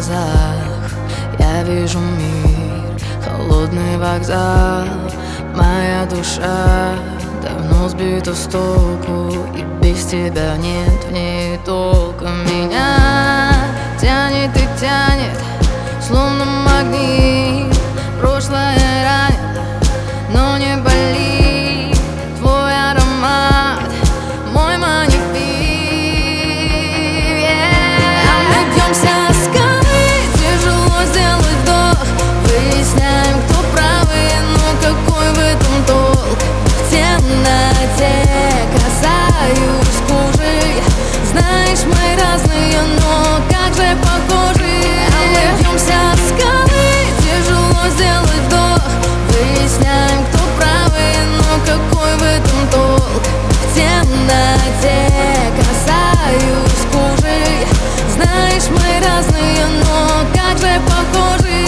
глазах я вижу мир, холодный вокзал. Моя душа давно сбита с толку, и без тебя нет в ней толка. Меня тянет и тянет, словно магнит. Прошлое ранит, но не болит. Твой аромат, мой манифест. Мы бьемся о скалы, тяжело сделать вдох. Выясняем, кто правый, но какой в этом толк? В темноте касаюсь кожи. Знаешь, мы разные, но как же похожи. Мы бьемся о скалы, тяжело сделать вдох. Выясняем, кто правый, но какой в этом толк? В темноте касаюсь кожи. Знаешь, мы разные, но как же похожи.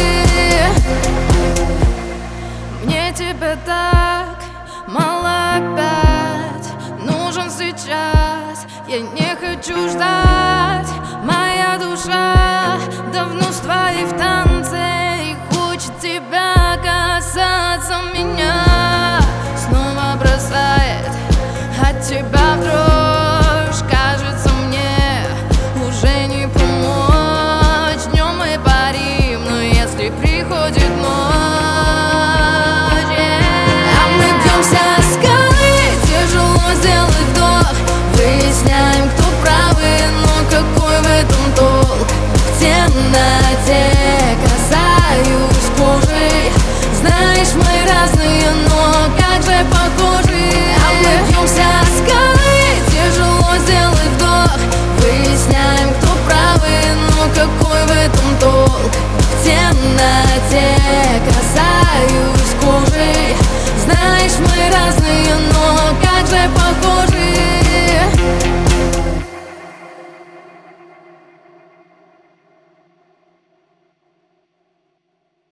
Мне тебя так мало опять, нужен сейчас, я не хочу ждать. Моя душа давно с твоей в танце и хочет тебя касаться. Меня снова бросает от тебя в дрожь. Кажется, мне уже не помочь. Днем мы парим, но если приходит ночь, мы бьемся о скалы, тяжело сделать вдох. Выясняем, кто правый, но какой в этом толк? В темноте касаюсь кожи. Знаешь, мы разные, но как же похожи. Мы бьемся о скалы, тяжело сделать вдох. Выясняем, кто правый, но какой в этом толк? В темноте